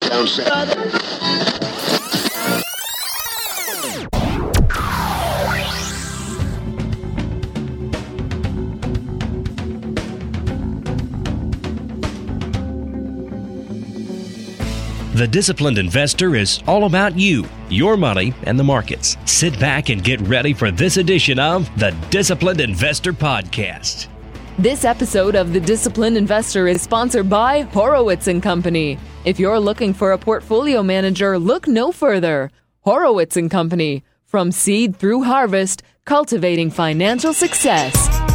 down south. The Disciplined Investor is all about you, your money, and the markets. Sit back and get ready for this edition of the Disciplined Investor Podcast. This episode of The Disciplined Investor is sponsored by Horowitz & Company. If you're looking for a portfolio manager, look no further. Horowitz & Company. From seed through harvest, cultivating financial success.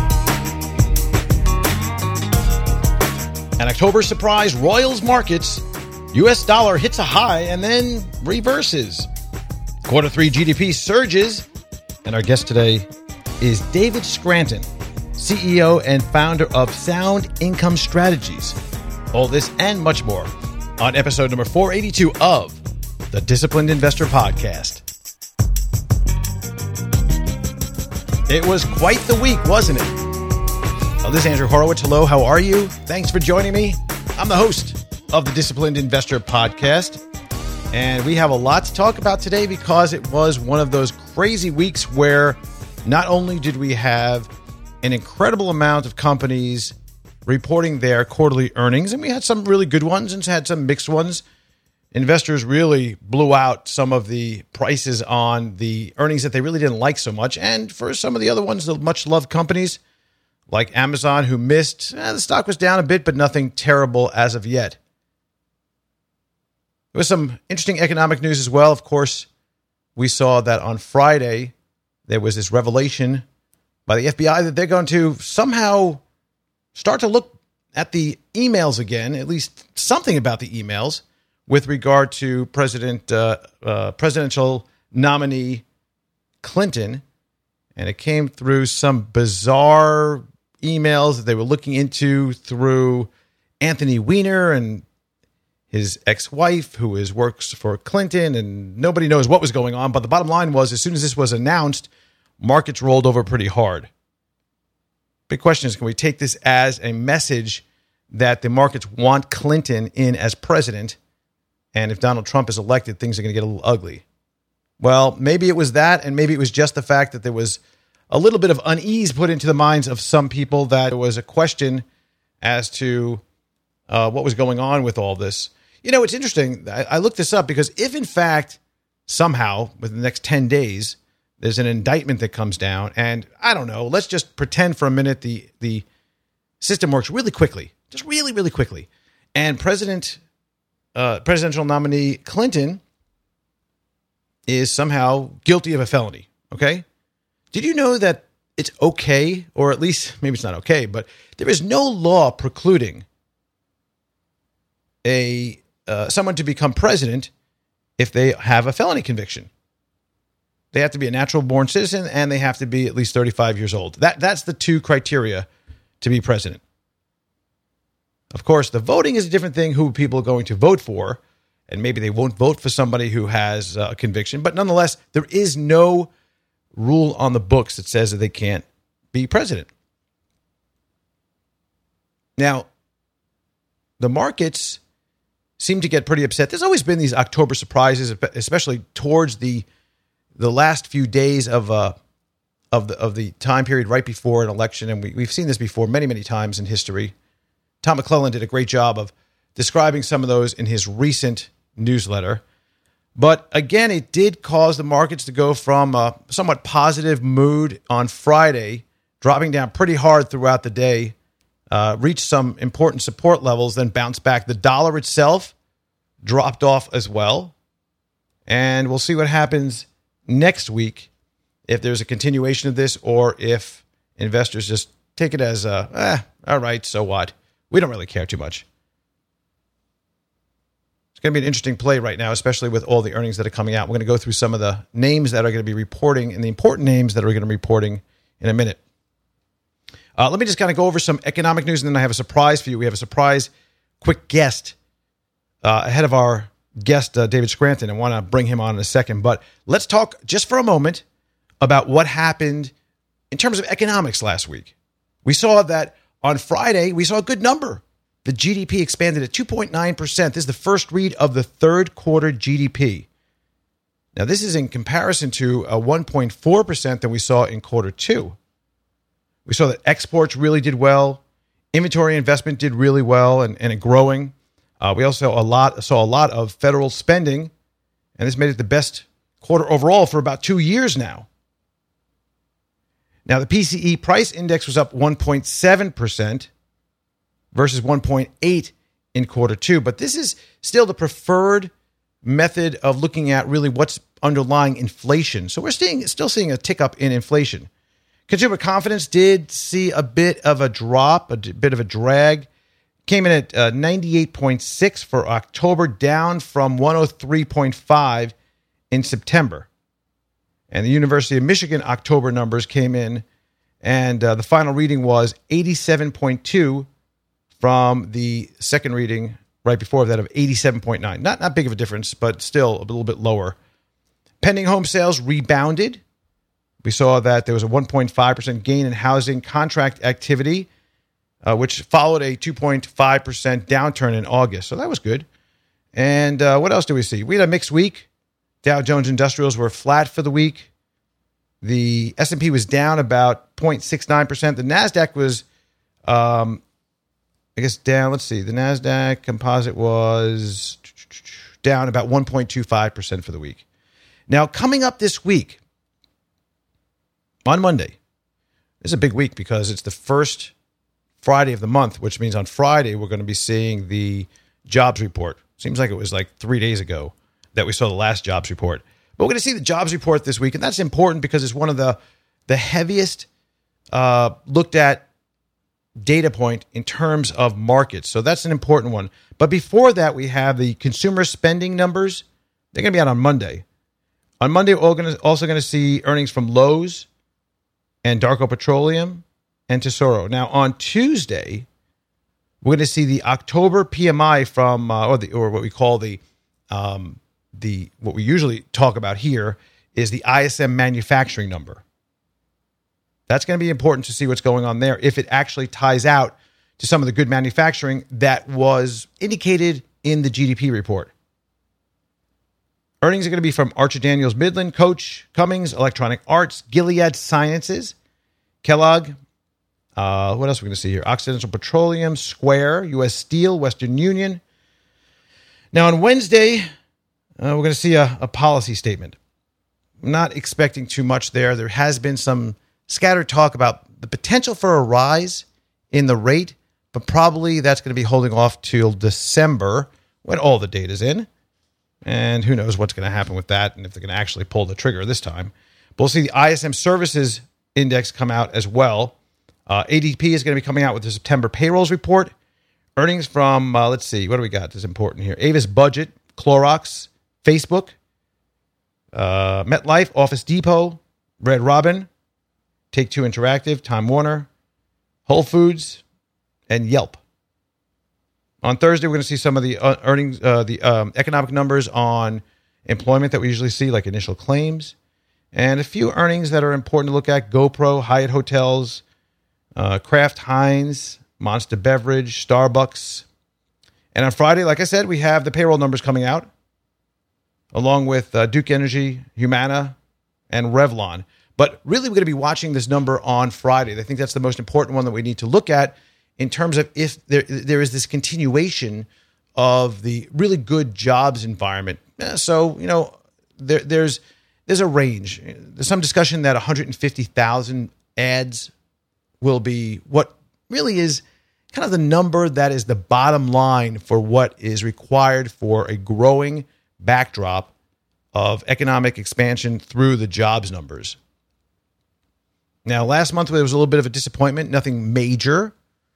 An October surprise Royals markets. U.S. dollar hits a high and then reverses. Quarter 3 GDP surges. And our guest today is David Scranton, CEO and founder of Sound Income Strategies. All this and much more on episode number 482 of the Disciplined Investor Podcast. It was quite the week, wasn't it? Well, this is Andrew Horowitz. Hello, how are you? Thanks for joining me. I'm the host of the Disciplined Investor Podcast. And we have a lot to talk about today because it was one of those crazy weeks where not only did we have an incredible amount of companies reporting their quarterly earnings, and we had some really good ones and had some mixed ones. Investors really blew out some of the prices on the earnings that they really didn't like so much. And for some of the other ones, the much-loved companies like Amazon who missed, the stock was down a bit, but nothing terrible as of yet. There was some interesting economic news as well. Of course, we saw that on Friday, there was this revelation by the FBI that they're going to somehow start to look at the emails again, at least something about the emails, with regard to presidential nominee Clinton. And it came through some bizarre emails that they were looking into through Anthony Weiner and his ex-wife, who works for Clinton, and nobody knows what was going on. But the bottom line was, as soon as this was announced, markets rolled over pretty hard. Big question is, can we take this as a message that the markets want Clinton in as president, and if Donald Trump is elected, things are going to get a little ugly? Well, maybe it was that, and maybe it was just the fact that there was a little bit of unease put into the minds of some people, that there was a question as to what was going on with all this. You know, it's interesting. I looked this up because if, in fact, somehow, within the next 10 days, there's an indictment that comes down, and I don't know, let's just pretend for a minute the system works really quickly, just really, really quickly, and presidential nominee Clinton is somehow guilty of a felony, okay? Did you know that it's okay, or at least maybe it's not okay, but there is no law precluding someone to become president if they have a felony conviction? They have to be a natural-born citizen, and they have to be at least 35 years old. That's the two criteria to be president. Of course, the voting is a different thing, who people are going to vote for, and maybe they won't vote for somebody who has a conviction. But nonetheless, there is no rule on the books that says that they can't be president. Now, the markets seem to get pretty upset. There's always been these October surprises, especially towards the last few days of the time period right before an election, and we've seen this before many, many times in history. Tom McClellan did a great job of describing some of those in his recent newsletter. But again, it did cause the markets to go from a somewhat positive mood on Friday, dropping down pretty hard throughout the day, reached some important support levels, then bounced back. The dollar itself dropped off as well. And we'll see what happens next week, if there's a continuation of this, or if investors just take it as all right, so what? We don't really care too much. It's going to be an interesting play right now, especially with all the earnings that are coming out. We're going to go through some of the names that are going to be reporting and the important names that are going to be reporting in a minute. Let me just kind of go over some economic news, and then I have a surprise for you. We have a surprise quick guest ahead of our guest, David Scranton. I want to bring him on in a second. But let's talk just for a moment about what happened in terms of economics last week. We saw that on Friday, we saw a good number. the GDP expanded at 2.9%. This is the first read of the third quarter GDP. Now, this is in comparison to a 1.4% that we saw in quarter two. We saw that exports really did well. Inventory investment did really well and growing. We also saw a lot of federal spending, and this made it the best quarter overall for about 2 years now. Now, the PCE price index was up 1.7% versus 1.8% in quarter two, but this is still the preferred method of looking at really what's underlying inflation. So we're still seeing a tick up in inflation. Consumer confidence did see a bit of a drop, a bit of a drag. Came in at 98.6 for October, down from 103.5 in September. And the University of Michigan October numbers came in, and the final reading was 87.2 from the second reading right before that of 87.9. Not big of a difference, but still a little bit lower. Pending home sales rebounded. We saw that there was a 1.5% gain in housing contract activity, which followed a 2.5% downturn in August. So that was good. And what else do we see? We had a mixed week. Dow Jones Industrials were flat for the week. The S&P was down about 0.69%. The NASDAQ was, down. Let's see. The NASDAQ composite was down about 1.25% for the week. Now, coming up this week, on Monday, this is a big week because it's the first Friday of the month, which means on Friday we're going to be seeing the jobs report. Seems like it was like 3 days ago that we saw the last jobs report. But we're going to see the jobs report this week, and that's important because it's one of the heaviest looked at data point in terms of markets. So that's an important one. But before that, we have the consumer spending numbers. They're going to be out on Monday. On Monday, we're also going to see earnings from Lowe's and Darko Petroleum and Tesoro. Now, on Tuesday, we're going to see the October PMI from, or what we call what we usually talk about here is the ISM manufacturing number. That's going to be important to see what's going on there if it actually ties out to some of the good manufacturing that was indicated in the GDP report. Earnings are going to be from Archer Daniels Midland, Coach, Cummings, Electronic Arts, Gilead Sciences, Kellogg. What else are we going to see here? Occidental Petroleum, Square, U.S. Steel, Western Union. Now on Wednesday, we're going to see a policy statement. I'm not expecting too much there. There has been some scattered talk about the potential for a rise in the rate, but probably that's going to be holding off till December when all the data's in. And who knows what's going to happen with that and if they're going to actually pull the trigger this time. But we'll see the ISM Services Index come out as well. ADP is going to be coming out with the September payrolls report. Earnings from, let's see, what do we got that's important here? Avis Budget, Clorox, Facebook, MetLife, Office Depot, Red Robin, Take-Two Interactive, Time Warner, Whole Foods, and Yelp. On Thursday, we're going to see some of the earnings, economic numbers on employment that we usually see, like initial claims, and a few earnings that are important to look at: GoPro, Hyatt Hotels, Kraft Heinz, Monster Beverage, Starbucks. And on Friday, like I said, we have the payroll numbers coming out, along with Duke Energy, Humana, and Revlon. But really, we're going to be watching this number on Friday. I think that's the most important one that we need to look at in terms of if there is this continuation of the really good jobs environment. So, you know, there's a range. There's some discussion that 150,000 ads will be what really is kind of the number that is the bottom line for what is required for a growing backdrop of economic expansion through the jobs numbers. Now, last month there was a little bit of a disappointment, nothing major.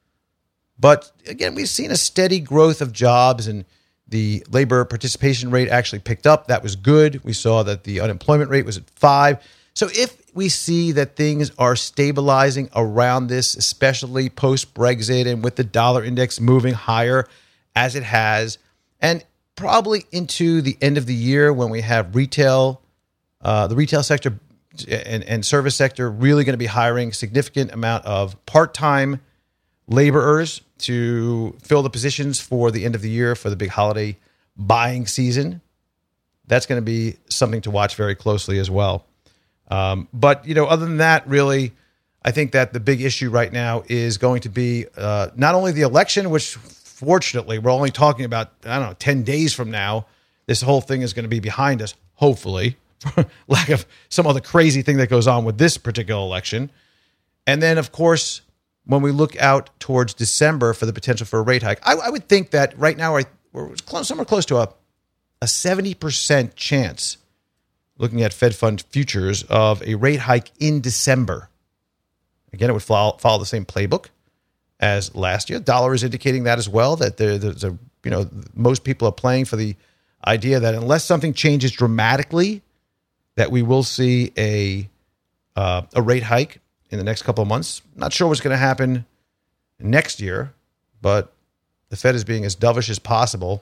But again, we've seen a steady growth of jobs, and the labor participation rate actually picked up. That was good. We saw that the unemployment rate was at 5%. So if we see that things are stabilizing around this, especially post-Brexit and with the dollar index moving higher as it has, and probably into the end of the year when we have retail, the retail sector and service sector really going to be hiring significant amount of part-time laborers to fill the positions for the end of the year for the big holiday buying season. That's going to be something to watch very closely as well. But, other than that, really, I think that the big issue right now is going to be not only the election, which fortunately we're only talking about, 10 days from now. This whole thing is going to be behind us, hopefully, for lack of some other crazy thing that goes on with this particular election. And then, of course, when we look out towards December for the potential for a rate hike, I would think that right now we're somewhere close to a 70% chance, looking at Fed Fund futures, of a rate hike in December. Again, it would follow the same playbook as last year. Dollar is indicating that as well, that there's most people are playing for the idea that unless something changes dramatically, that we will see a rate hike in the next couple of months. Not sure what's going to happen next year, but the Fed is being as dovish as possible.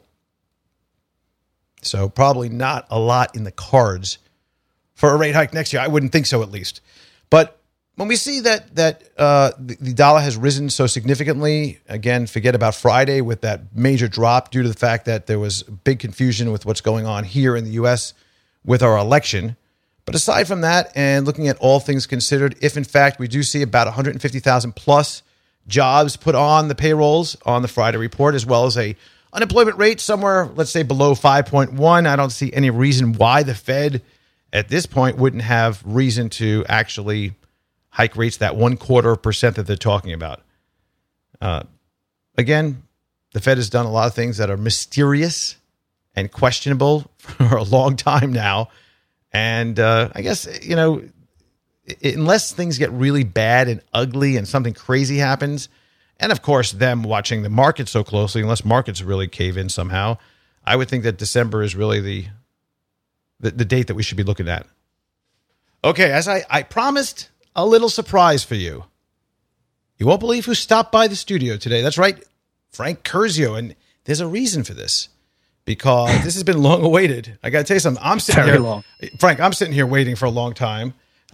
So probably not a lot in the cards for a rate hike next year. I wouldn't think so, at least. But when we see that the dollar has risen so significantly, again, forget about Friday with that major drop due to the fact that there was big confusion with what's going on here in the U.S. with our election. But aside from that, and looking at all things considered, if in fact we do see about 150,000 plus jobs put on the payrolls on the Friday report, as well as a unemployment rate somewhere, let's say, below 5.1, I don't see any reason why the Fed at this point wouldn't have reason to actually hike rates that 0.25% that they're talking about. Again, the Fed has done a lot of things that are mysterious and questionable for a long time now. And I guess, unless things get really bad and ugly and something crazy happens, and of course them watching the market so closely, unless markets really cave in somehow, I would think that December is really the date that we should be looking at. Okay, as I promised, a little surprise for you. You won't believe who stopped by the studio today. That's right, Frank Curzio. And there's a reason for this, because this has been long awaited. I got to tell you something. I'm sitting Very here, long. Frank. I'm sitting here waiting for a long time.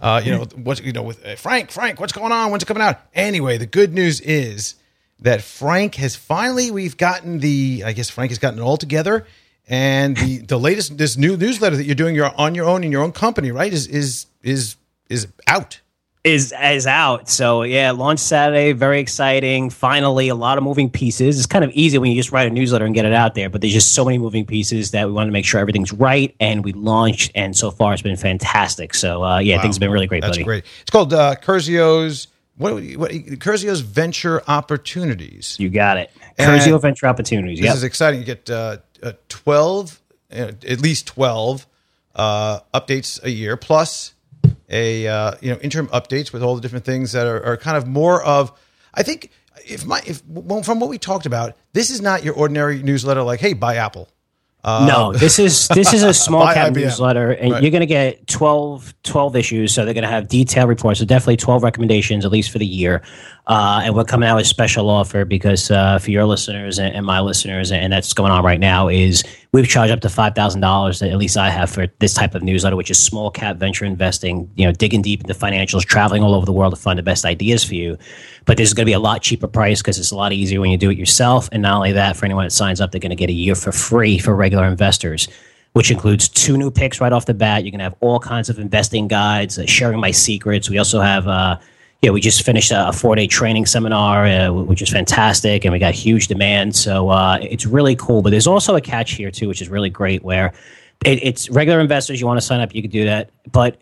With Frank, what's going on? When's it coming out? Anyway, the good news is that Frank has finally. Frank has gotten it all together, and the latest this new newsletter that you're doing on your own in your own company, right? Is out. Is out. So yeah, launch Saturday, very exciting. Finally, a lot of moving pieces. It's kind of easy when you just write a newsletter and get it out there, but there's just so many moving pieces that we want to make sure everything's right, and we launched, and so far it's been fantastic. So wow. Things have been really great, That's buddy. Great. It's called Curzio's Curzio's Venture Opportunities. You got it. And Curzio Venture Opportunities. This is exciting. You get 12, at least 12 updates a year, plus interim updates with all the different things that are kind of more of, I think, from what we talked about, this is not your ordinary newsletter like, hey, buy Apple. No, this is a small Buy cap IBM. newsletter, and Right. you're going to get 12 issues. So they're going to have detailed reports. So definitely 12 recommendations, at least for the year. And we're coming out with a special offer because for your listeners and my listeners, and that's going on right now, is we've charged up to $5,000 that at least I have for this type of newsletter, which is small cap venture investing, digging deep into financials, traveling all over the world to find the best ideas for you. But this is going to be a lot cheaper price because it's a lot easier when you do it yourself. And not only that, for anyone that signs up, they're going to get a year for free for regular investors, which includes 2 new picks right off the bat. You're going to have all kinds of investing guides, sharing my secrets. We also have we just finished a 4-day training seminar, which is fantastic, and we got huge demand. So it's really cool. But there's also a catch here, too, which is really great, where it's regular investors. You want to sign up, you can do that. But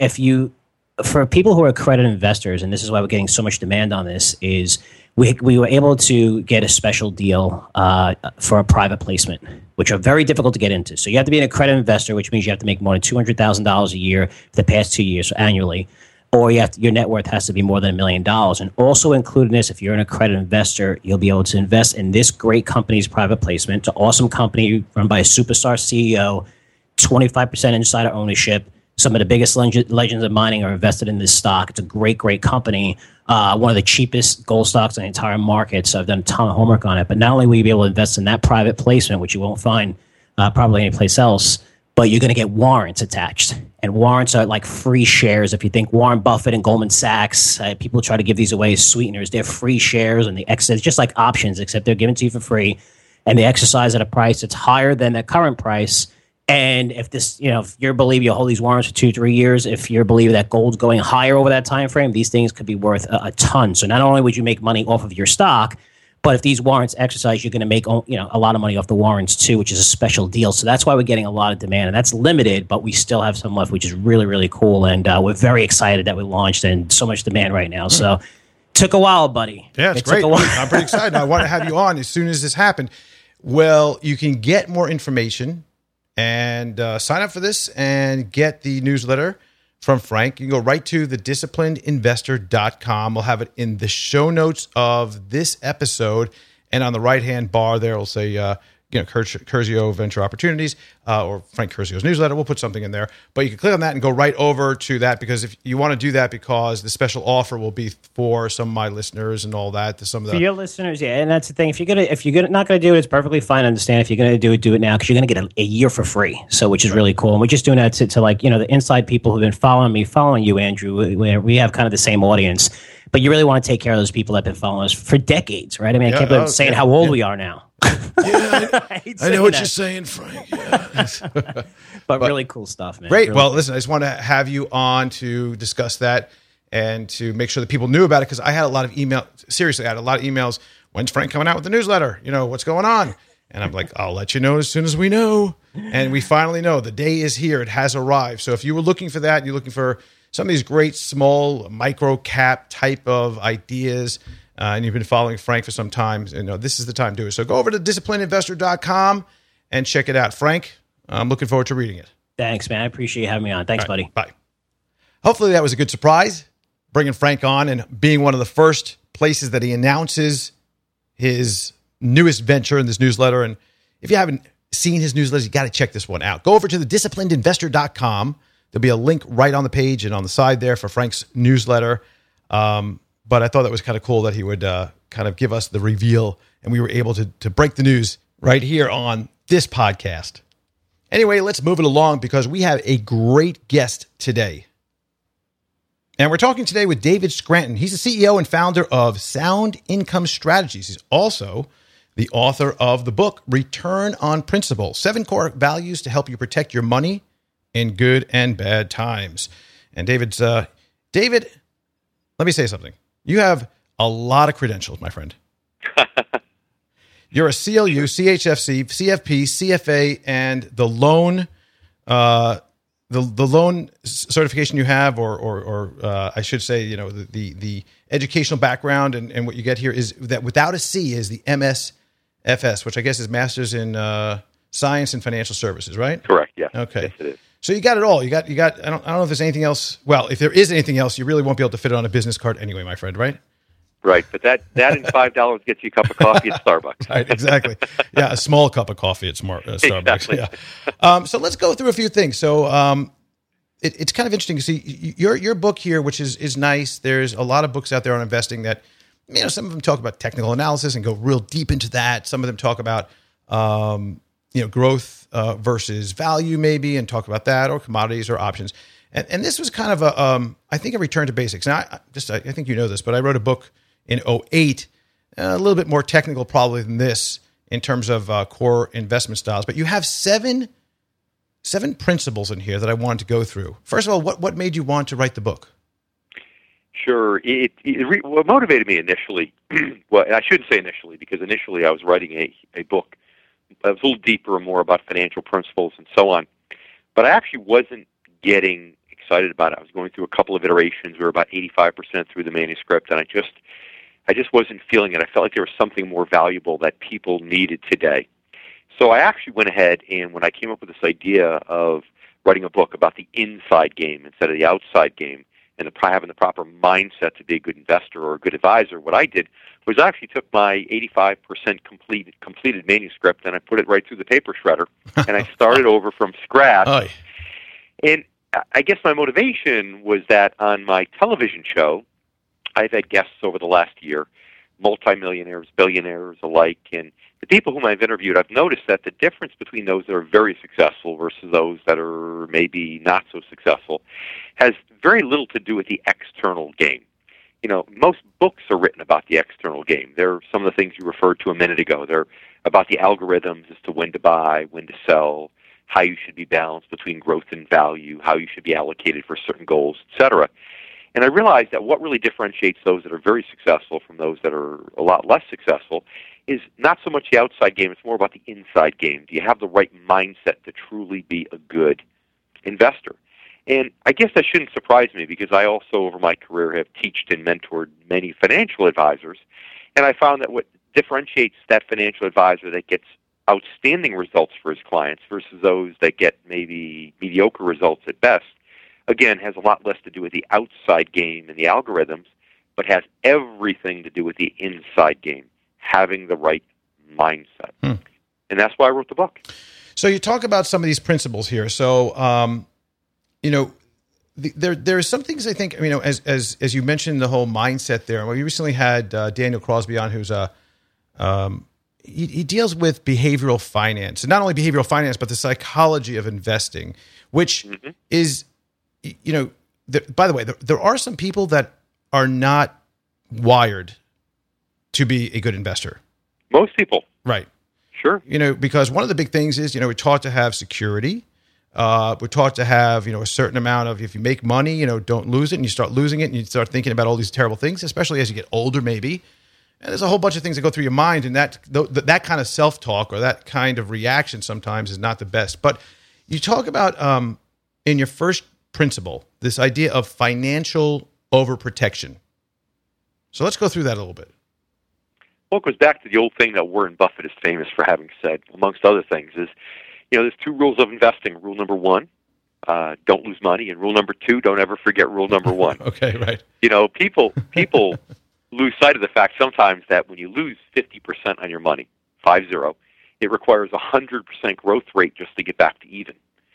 for people who are accredited investors, and this is why we're getting so much demand on this, is we were able to get a special deal for a private placement, which are very difficult to get into. So you have to be an accredited investor, which means you have to make more than $200,000 a year for the past 2 years, so annually. Or your net worth has to be more than $1 million. And also including this, if you're an accredited investor, you'll be able to invest in this great company's private placement. It's an awesome company run by a superstar CEO, 25% insider ownership. Some of the biggest legends of mining are invested in this stock. It's a great, great company. One of the cheapest gold stocks in the entire market. So I've done a ton of homework on it. But not only will you be able to invest in that private placement, which you won't find probably anyplace else, but you're going to get warrants attached. And warrants are like free shares. If you think Warren Buffett and Goldman Sachs, people try to give these away as sweeteners. They're free shares, and it's just like options, except they're given to you for free. And they exercise at a price that's higher than the current price. And if this, if you believe you hold these warrants for 2-3 years, if you believe that gold's going higher over that time frame, these things could be worth a ton. So not only would you make money off of your stock, but if these warrants exercise, you're going to make a lot of money off the warrants too, which is a special deal. So that's why we're getting a lot of demand, and that's limited, but we still have some left, which is really, really cool. And we're very excited that we launched, and so much demand right now. So took a while, buddy. Yeah, it's great. I'm pretty excited. I want to have you on as soon as this happened. Well, you can get more information and sign up for this and get the newsletter from Frank. You can go right to thedisciplinedinvestor.com. We'll have it in the show notes of this episode. And on the right-hand bar there, it'll say, Curzio Venture Opportunities or Frank Curzio's newsletter. We'll put something in there. But you can click on that and go right over to that, because if you want to do that, because the special offer will be for some of my listeners and all that. For your listeners, yeah. And that's the thing. If you're not going to do it, it's perfectly fine. I understand. If you're going to do it now, because you're going to get a year for free. So, which is really cool. And we're just doing that to the inside people who've been following you, Andrew. We have kind of the same audience. But you really want to take care of those people that have been following us for decades, right? I mean, I can't believe saying how old we are now. Yeah, I know what you're saying, Frank. Yeah. but really cool stuff, man. Great. Really well, cool. Listen, I just want to have you on to discuss that and to make sure that people knew about it, because I had a lot of email. Seriously, I had a lot of emails. When's Frank coming out with the newsletter? What's going on? And I'm like, I'll let you know as soon as we know. And we finally know. The day is here. It has arrived. So if you were looking for that, and you're looking for some of these great small micro cap type of ideas, and you've been following Frank for some time, this is the time to do it. So go over to disciplinedinvestor.com and check it out. Frank, I'm looking forward to reading it. Thanks, man. I appreciate you having me on. Thanks, buddy. Bye. Hopefully that was a good surprise, bringing Frank on and being one of the first places that he announces his newest venture in this newsletter. And if you haven't seen his newsletters, you got to check this one out. Go over to thedisciplinedinvestor.com. There'll be a link right on the page and on the side there for Frank's newsletter. But I thought that was kind of cool that he would kind of give us the reveal, and we were able to break the news right here on this podcast. Anyway, let's move it along, because we have a great guest today. And we're talking today with David Scranton. He's the CEO and founder of Sound Income Strategies. He's also the author of the book, Return on Principle, 7 Core Values to Help You Protect Your Money in Good and Bad Times. And David, let me say something. You have a lot of credentials, my friend. You're a CLU, CHFC, CFP, CFA, and the loan certification you have, or I should say, the educational background and what you get here is that without a C is the MSFS, which I guess is Masters in Science and Financial Services, right? Correct. Yeah. Okay. Yes, it is. So you got it all. You got. I don't know if there's anything else. Well, if there is anything else, you really won't be able to fit it on a business card anyway, my friend. Right? Right. But that and $5 gets you a cup of coffee at Starbucks. Right. Exactly. Yeah, a small cup of coffee at Starbucks. Exactly. Yeah. So let's go through a few things. So it's kind of interesting to see your book here, which is nice. There's a lot of books out there on investing that, some of them talk about technical analysis and go real deep into that. Some of them talk about growth versus value, maybe, and talk about that, or commodities or options. And this was kind of I think a return to basics. Now, I think you know this, but I wrote a book in 2008, a little bit more technical probably than this in terms of core investment styles. But you have seven principles in here that I wanted to go through. First of all, what made you want to write the book? Sure. What motivated me initially, well, I shouldn't say initially, because initially I was writing a book. It was a little deeper and more about financial principles and so on. But I actually wasn't getting excited about it. I was going through a couple of iterations. We were about 85% through the manuscript, and I just wasn't feeling it. I felt like there was something more valuable that people needed today. So I actually went ahead, and when I came up with this idea of writing a book about the inside game instead of the outside game, and having the proper mindset to be a good investor or a good advisor, what I did was I actually took my 85% completed manuscript and I put it right through the paper shredder, and I started over from scratch. Oy. And I guess my motivation was that on my television show, I've had guests over the last year, multimillionaires, billionaires alike, and the people whom I've interviewed, I've noticed that the difference between those that are very successful versus those that are maybe not so successful has very little to do with the external game. Most books are written about the external game. They're some of the things you referred to a minute ago. They're about the algorithms as to when to buy, when to sell, how you should be balanced between growth and value, how you should be allocated for certain goals, etc. And I realized that what really differentiates those that are very successful from those that are a lot less successful is not so much the outside game, it's more about the inside game. Do you have the right mindset to truly be a good investor? And I guess that shouldn't surprise me because I also, over my career, have taught and mentored many financial advisors. And I found that what differentiates that financial advisor that gets outstanding results for his clients versus those that get maybe mediocre results at best, again, has a lot less to do with the outside game and the algorithms, but has everything to do with the inside game, having the right mindset. And that's why I wrote the book. So you talk about some of these principles here. So, there are some things I think, as you mentioned, the whole mindset there. Well, we recently had Daniel Crosby on, who's he deals with behavioral finance, and not only behavioral finance, but the psychology of investing, which is, by the way, there are some people that are not wired to be a good investor. Most people. Right. Sure. Because one of the big things is, we're taught to have security. We're taught to have, a certain amount of, if you make money, don't lose it, and you start losing it, and you start thinking about all these terrible things, especially as you get older, maybe. And there's a whole bunch of things that go through your mind, and that kind of self-talk or that kind of reaction sometimes is not the best. But you talk about, in your first principle, this idea of financial overprotection. So let's go through that a little bit. Well, it goes back to the old thing that Warren Buffett is famous for having said, amongst other things, is, there's two rules of investing. Rule number one, don't lose money. And rule number two, don't ever forget rule number one. Okay, right. People lose sight of the fact sometimes that when you lose 50% on your money, 50, it requires a 100% growth rate just to get back to even.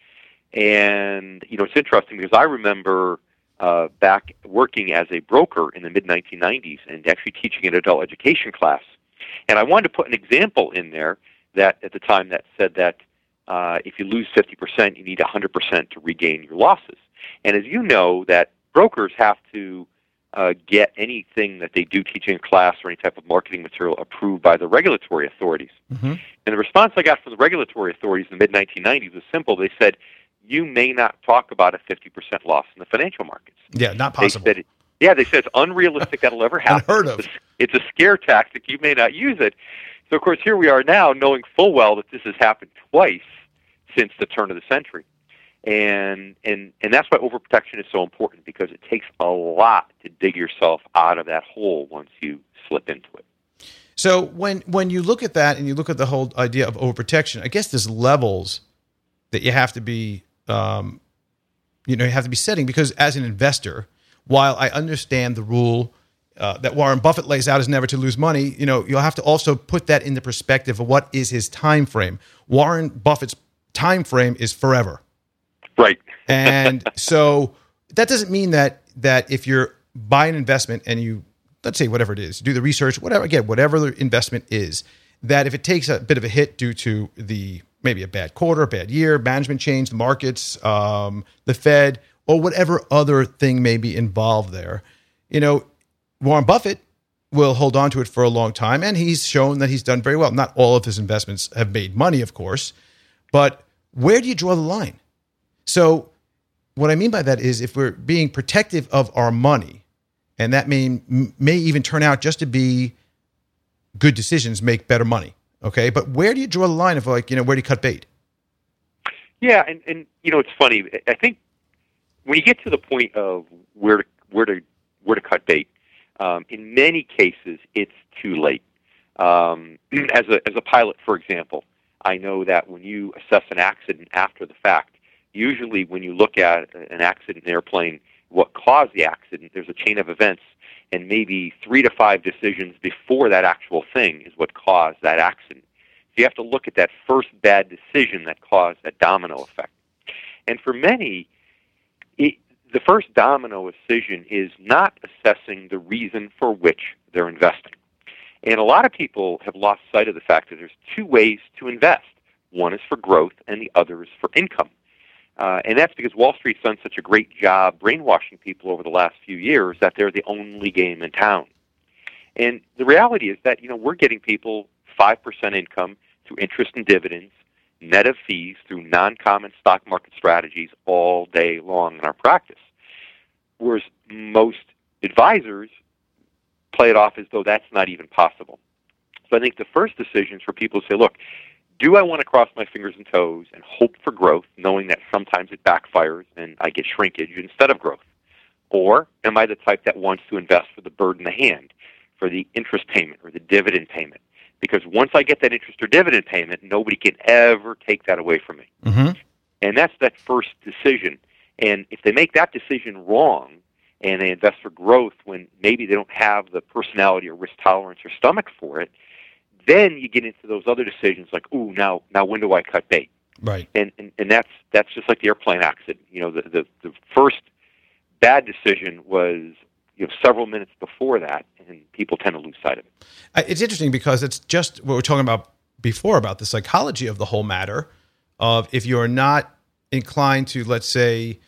And, it's interesting because I remember back working as a broker in the mid-1990s and actually teaching an adult education class. And I wanted to put an example in there that at the time that said that if you lose 50%, you need 100% to regain your losses. And as you know, that brokers have to get anything that they do teaching a class or any type of marketing material approved by the regulatory authorities. Mm-hmm. And the response I got from the regulatory authorities in the mid-1990s was simple. They said, you may not talk about a 50% loss in the financial markets. Yeah, not possible. They said it's unrealistic that'll ever happen. Unheard of. It's a scare tactic. You may not use it. So, of course, here we are now knowing full well that this has happened twice since the turn of the century. And that's why overprotection is so important, because it takes a lot to dig yourself out of that hole once you slip into it. So when you look at that and you look at the whole idea of overprotection, I guess there's levels that you have to be you have to be setting, because as an investor, while I understand the rule that Warren Buffett lays out is never to lose money, you'll have to also put that into perspective of what is his time frame. Warren Buffett's time frame is forever. Right. And so that doesn't mean that if you're buying an investment and you, let's say whatever it is, do the research, whatever the investment is, that if it takes a bit of a hit due to maybe a bad quarter, a bad year, management change, the markets, the Fed, or whatever other thing may be involved there, Warren Buffett will hold on to it for a long time, and he's shown that he's done very well. Not all of his investments have made money, of course, but where do you draw the line? So what I mean by that is, if we're being protective of our money, and that may even turn out just to be good decisions, make better money, okay? But where do you draw the line of where do you cut bait? Yeah, and it's funny. I think when you get to the point of where to cut bait, in many cases it's too late. As a pilot, for example, I know that when you assess an accident after the fact, usually when you look at an accident in an airplane, what caused the accident, there's a chain of events, and maybe 3 to 5 decisions before that actual thing is what caused that accident. So you have to look at that first bad decision that caused that domino effect. And for many, the first domino decision is not assessing the reason for which they're investing. And a lot of people have lost sight of the fact that there's two ways to invest. One is for growth, and the other is for income. And that's because Wall Street's done such a great job brainwashing people over the last few years that they're the only game in town. And the reality is that, we're getting people 5% income through interest and dividends, net of fees through non-common stock market strategies all day long in our practice. Whereas most advisors play it off as though that's not even possible. So I think the first decision is for people to say, look, do I want to cross my fingers and toes and hope for growth, knowing that sometimes it backfires and I get shrinkage instead of growth? Or am I the type that wants to invest for the bird in the hand, for the interest payment or the dividend payment? Because once I get that interest or dividend payment, nobody can ever take that away from me. Mm-hmm. And that's that first decision. And if they make that decision wrong and they invest for growth when maybe they don't have the personality or risk tolerance or stomach for it, then you get into those other decisions like, ooh, now when do I cut bait? Right. And that's just like the airplane accident. The first bad decision was several minutes before that, and people tend to lose sight of it. It's interesting because it's just what we're talking about before about the psychology of the whole matter of if you're not inclined to, let's say,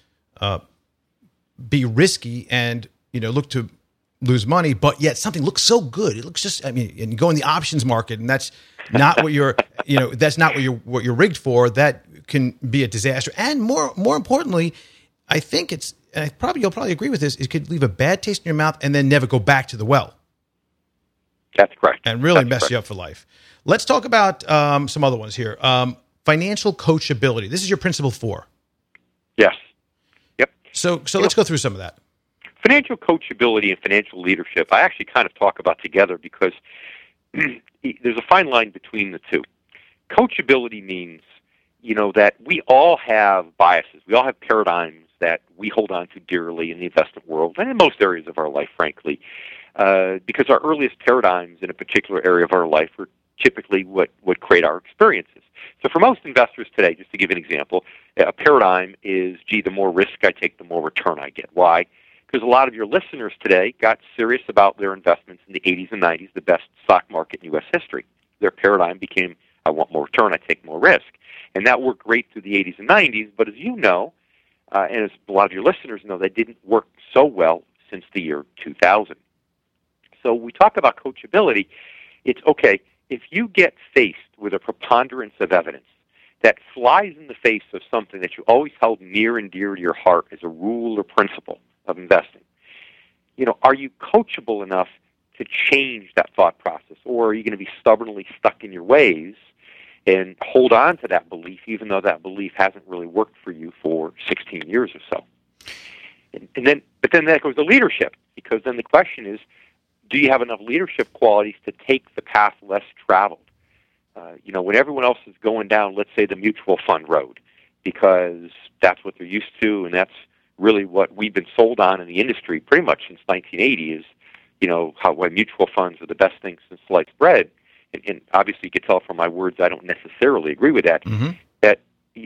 be risky and look to lose money, but yet something looks so good. It looks just, and you go in the options market, and that's not what you're, that's not what you're rigged for. That can be a disaster. And more importantly, I think you'll probably agree with this. It could leave a bad taste in your mouth and then never go back to the well. That's correct. And really mess you up for life. Let's talk about some other ones here. Financial coachability. This is your principle 4. Yes. Yep. So let's go through some of that. Financial coachability and financial leadership, I actually kind of talk about together because there's a fine line between the two. Coachability means, that we all have biases. We all have paradigms that we hold on to dearly in the investment world and in most areas of our life, frankly, because our earliest paradigms in a particular area of our life are typically what create our experiences. So for most investors today, just to give an example, a paradigm is, the more risk I take, the more return I get. Why? Because a lot of your listeners today got serious about their investments in the 80s and 90s, the best stock market in U.S. history. Their paradigm became, I want more return, I take more risk. And that worked great through the 80s and 90s, but as you know, and as a lot of your listeners know, that didn't work so well since the year 2000. So we talk about coachability. It's okay, if you get faced with a preponderance of evidence that flies in the face of something that you always held near and dear to your heart as a rule or principle of investing, are you coachable enough to change that thought process, or are you going to be stubbornly stuck in your ways and hold on to that belief even though that belief hasn't really worked for you for 16 years or so? But then that goes to leadership, because then the question is, do you have enough leadership qualities to take the path less traveled? When everyone else is going down, let's say, the mutual fund road, because that's what they're used to, and that's really what we've been sold on in the industry pretty much since 1980 is, why mutual funds are the best thing since sliced bread. And obviously you can tell from my words I don't necessarily agree with that. Mm-hmm. That,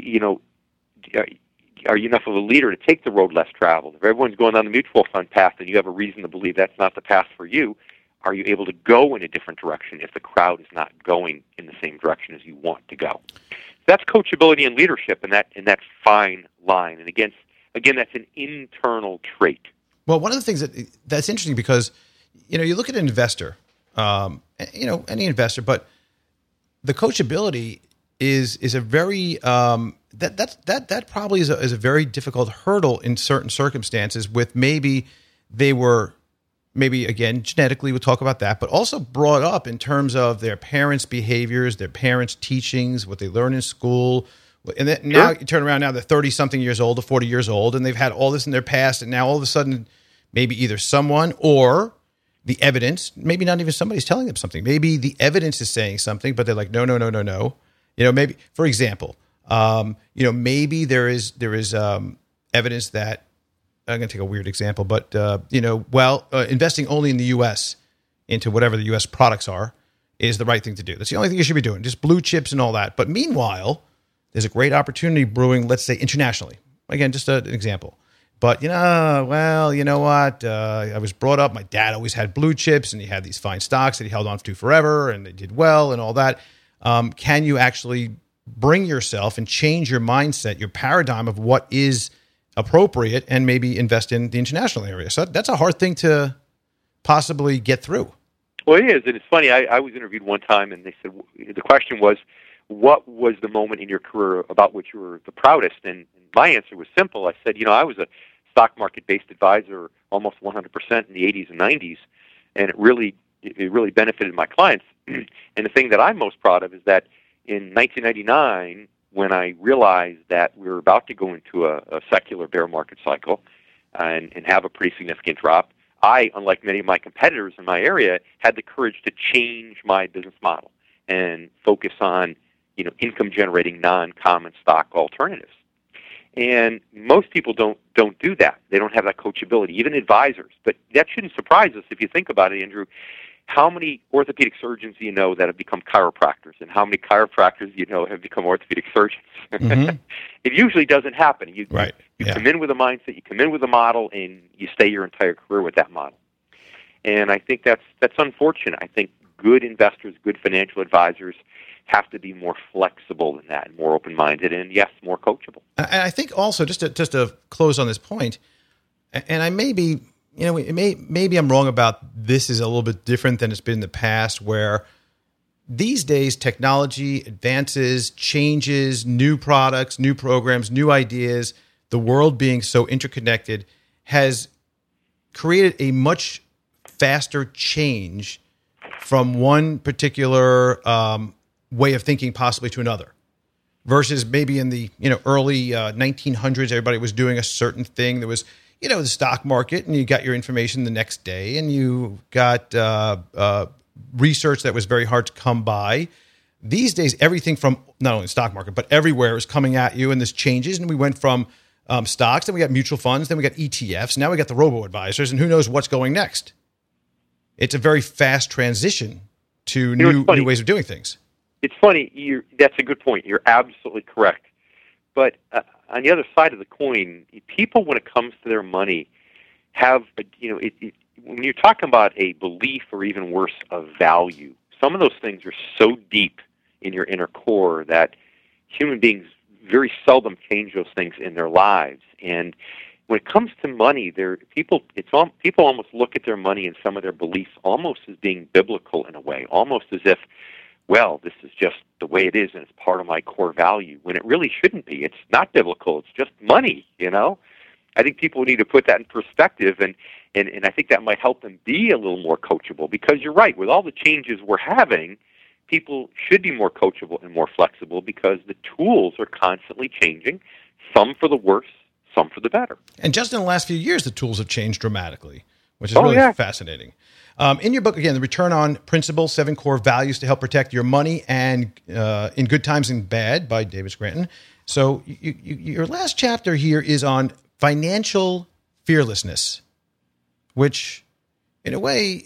are you enough of a leader to take the road less traveled? If everyone's going down the mutual fund path and you have a reason to believe that's not the path for you, are you able to go in a different direction if the crowd is not going in the same direction as you want to go? That's coachability and leadership, and that fine line. And again, that's an internal trait. Well, one of the things that's interesting because, you look at an investor, any investor, but the coachability is a very that probably is a very difficult hurdle in certain circumstances. With maybe they were again genetically, we'll talk about that, but also brought up in terms of their parents' behaviors, their parents' teachings, what they learn in school. And then now you turn around, now they're 30-something years old or 40 years old, and they've had all this in their past, and now all of a sudden maybe either someone or the evidence, maybe not even somebody's telling them something. Maybe the evidence is saying something, but they're like, no. Maybe, for example, maybe there is evidence that, I'm going to take a weird example, but, investing only in the U.S. into whatever the U.S. products are is the right thing to do. That's the only thing you should be doing, just blue chips and all that. But meanwhile, there's a great opportunity brewing, let's say, internationally. Again, just an example. But, well, you know what? I was brought up, my dad always had blue chips, and he had these fine stocks that he held on to forever, and they did well and all that. Can you actually bring yourself and change your mindset, your paradigm of what is appropriate, and maybe invest in the international area? So that's a hard thing to possibly get through. Well, it is, and it's funny. I was interviewed one time, and they said the question was, what was the moment in your career about which you were the proudest? And my answer was simple. I said, I was a stock market-based advisor almost 100% in the 80s and 90s, and it really benefited my clients. And the thing that I'm most proud of is that in 1999, when I realized that we were about to go into a secular bear market cycle and have a pretty significant drop, I, unlike many of my competitors in my area, had the courage to change my business model and focus on income-generating non-common stock alternatives. And most people don't do that. They don't have that coachability, even advisors. But that shouldn't surprise us if you think about it, Andrew. How many orthopedic surgeons do you know that have become chiropractors, and how many chiropractors do you know have become orthopedic surgeons? Mm-hmm. It usually doesn't happen. You come in with a mindset, you come in with a model, and you stay your entire career with that model. And I think that's unfortunate. I think good investors, good financial advisors have to be more flexible than that, and more open-minded, and yes, more coachable. And I think also, just to close on this point, and I may be, maybe I'm wrong about this is a little bit different than it's been in the past, where these days technology advances, changes, new products, new programs, new ideas, the world being so interconnected has created a much faster change from one particular way of thinking possibly to another, versus maybe in the early 1900s, everybody was doing a certain thing. There was the stock market, and you got your information the next day, and you got research that was very hard to come by. These days, everything from not only the stock market but everywhere is coming at you, and this changes. And we went from stocks, then we got mutual funds, then we got ETFs, now we got the robo-advisors, and who knows what's going next. It's a very fast transition to new ways of doing things. It's funny. That's a good point. You're absolutely correct. But on the other side of the coin, people, when it comes to their money, have when you're talking about a belief, or even worse, a value, some of those things are so deep in your inner core that human beings very seldom change those things in their lives. And when it comes to money, people almost look at their money and some of their beliefs almost as being biblical in a way, almost as if, well, this is just the way it is, and it's part of my core value, when it really shouldn't be. It's not biblical. It's just money, I think people need to put that in perspective, and I think that might help them be a little more coachable, because you're right. With all the changes we're having, people should be more coachable and more flexible, because the tools are constantly changing, some for the worse, some for the better. And just in the last few years, the tools have changed dramatically, which is really fascinating. In your book, again, The Return on Principle, 7 Core Values to Help Protect Your Money and in Good Times and Bad by David Scranton. So your last chapter here is on financial fearlessness, which in a way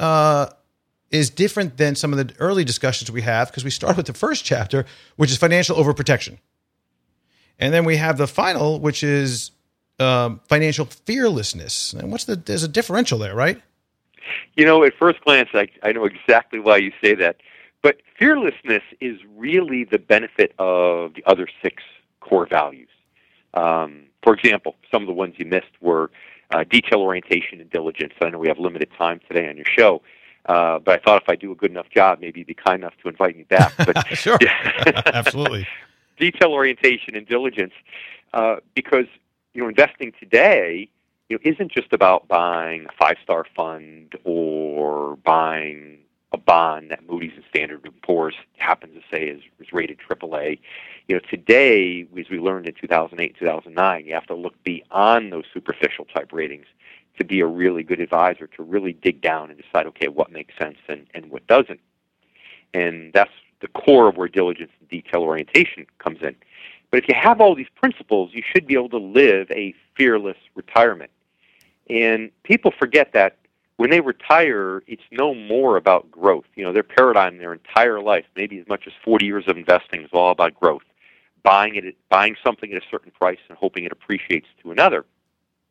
is different than some of the early discussions we have, because we start with the first chapter, which is financial overprotection. And then we have the final, which is financial fearlessness. And there's a differential there, right? At first glance, I know exactly why you say that. But fearlessness is really the benefit of the other 6 core values. For example, some of the ones you missed were detail orientation and diligence. I know we have limited time today on your show, but I thought if I do a good enough job, maybe you'd be kind enough to invite me back. But, sure, absolutely. Detail orientation and diligence, because investing today isn't just about buying a 5-star fund or buying a bond that Moody's and Standard & Poor's happens to say is rated AAA. Today, as we learned in 2008, 2009, you have to look beyond those superficial type ratings to be a really good advisor, to really dig down and decide, okay, what makes sense and what doesn't. And that's the core of where diligence and detail orientation comes in. But if you have all these principles, you should be able to live a fearless retirement. And people forget that when they retire, it's no more about growth. Their paradigm, their entire life, maybe as much as 40 years of investing, is all about growth. Buying something at a certain price and hoping it appreciates to another.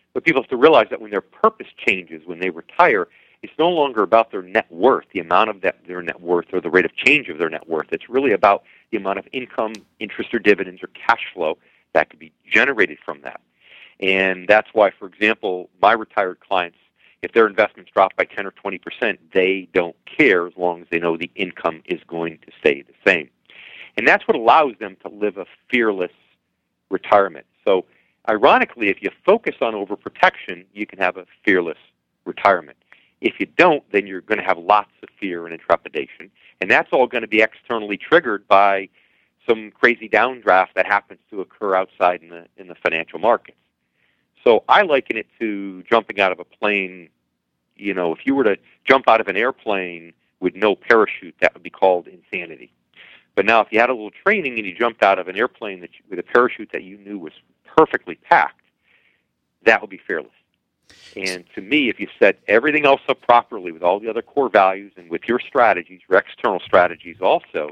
But people have to realize that when their purpose changes, when they retire, it's no longer about their net worth, the amount of their net worth or the rate of change of their net worth. It's really about the amount of income, interest or dividends or cash flow that could be generated from that. And that's why, for example, my retired clients, if their investments drop by 10 or 20%, they don't care as long as they know the income is going to stay the same. And that's what allows them to live a fearless retirement. So, ironically, if you focus on overprotection, you can have a fearless retirement. If you don't, then you're going to have lots of fear and trepidation, and that's all going to be externally triggered by some crazy downdraft that happens to occur outside in the financial markets. So I liken it to jumping out of a plane. You know, if you were to jump out of an airplane with no parachute, that would be called insanity. But now, if you had a little training and you jumped out of an airplane with a parachute that you knew was perfectly packed, that would be fearless. And to me, if you set everything else up properly with all the other core values and with your strategies, your external strategies also,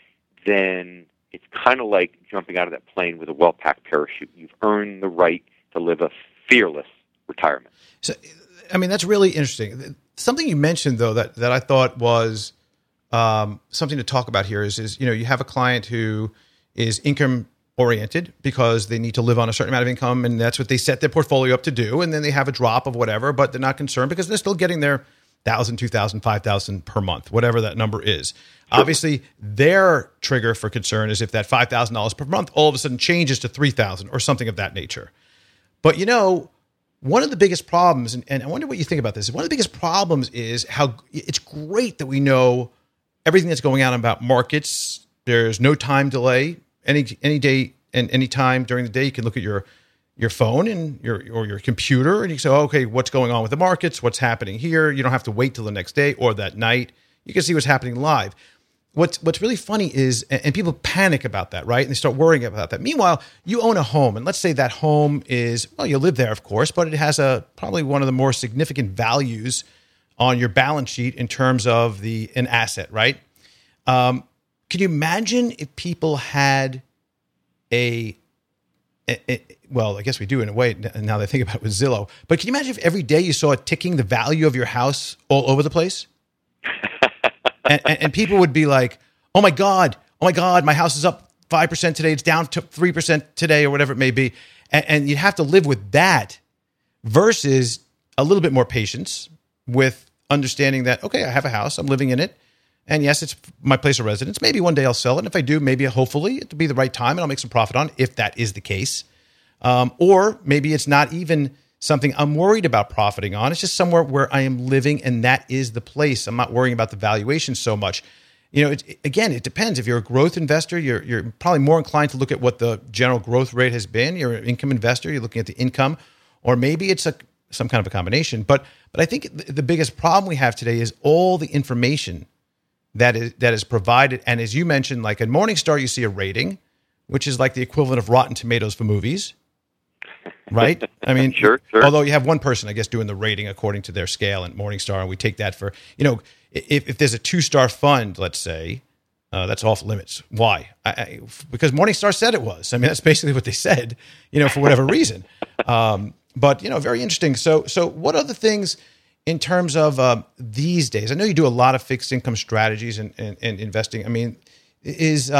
then it's kind of like jumping out of that plane with a well-packed parachute. You've earned the right to live a fearless retirement. So, I mean, that's really interesting. Something you mentioned, though, that I thought was something to talk about here is, you know, you have a client who is income oriented because they need to live on a certain amount of income, and that's what they set their portfolio up to do. And then they have a drop of whatever, but they're not concerned because they're still getting their $1,000, $2,000, $5,000 per month, whatever that number is. Sure. Obviously, their trigger for concern is if that $5,000 per month all of a sudden changes to $3,000 or something of that nature. But, you know, one of the biggest problems, and I wonder what you think about this, one of the biggest problems is how it's great that we know everything that's going on about markets. There's no time delay. Any day and any time during the day, you can look at your phone and your computer, and you can say, oh, okay, what's going on with the markets? What's happening here? You don't have to wait till the next day or that night. You can see what's happening live. What's really funny is, and people panic about that, right? And they start worrying about that. Meanwhile, you own a home, and let's say that home is, well, you live there, of course, but it has probably one of the more significant values on your balance sheet in terms of an asset, right? Can you imagine if people had well, I guess we do in a way now that I think about it with Zillow, but can you imagine if every day you saw it ticking the value of your house all over the place? and people would be like, oh my God, my house is up 5% today. It's down to 3% today or whatever it may be. And you'd have to live with that versus a little bit more patience with understanding that, okay, I have a house, I'm living in it. And yes, it's my place of residence. Maybe one day I'll sell it. And if I do, maybe hopefully it'll be the right time and I'll make some profit on it, if that is the case. Or maybe it's not even something I'm worried about profiting on. It's just somewhere where I am living and that is the place. I'm not worrying about the valuation so much. You know, it depends. If you're a growth investor, you're probably more inclined to look at what the general growth rate has been. You're an income investor, you're looking at the income, or maybe it's some kind of a combination. But I think the biggest problem we have today is all the information that is provided. And as you mentioned, like at Morningstar, you see a rating, which is like the equivalent of Rotten Tomatoes for movies, right? I mean, sure. Although you have one person, I guess, doing the rating according to their scale and Morningstar, and we take that for, you know, if there's a 2-star fund, let's say, that's off limits. Why? Because Morningstar said it was. I mean, that's basically what they said, you know, for whatever reason. But, you know, very interesting. So what other things in terms of these days? I know you do a lot of fixed income strategies and investing. I mean, is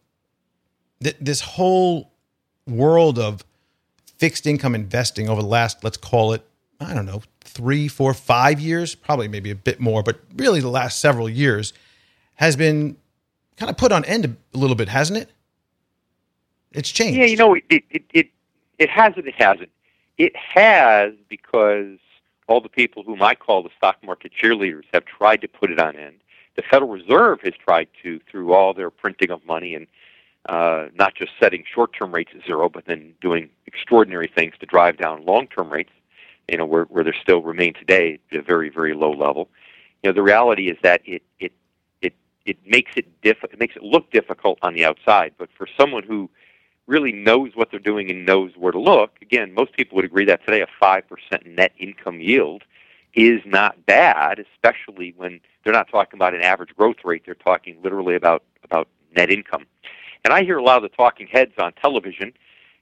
this whole world of fixed income investing over the last, let's call it, I don't know, 3, 4, 5 years, probably maybe a bit more, but really the last several years has been kind of put on end a little bit, hasn't it? It's changed. Yeah, you know, it hasn't. It hasn't. It has because all the people whom I call the stock market cheerleaders have tried to put it on end. The Federal Reserve has tried to, through all their printing of money and not just setting short-term rates at zero, but then doing extraordinary things to drive down long-term rates, you know, where they still remain today at a very, very low level. You know, the reality is that it makes it look difficult on the outside, but for someone who really knows what they're doing and knows where to look, again, most people would agree that today a 5% net income yield is not bad, especially when they're not talking about an average growth rate. They're talking literally about net income. And I hear a lot of the talking heads on television,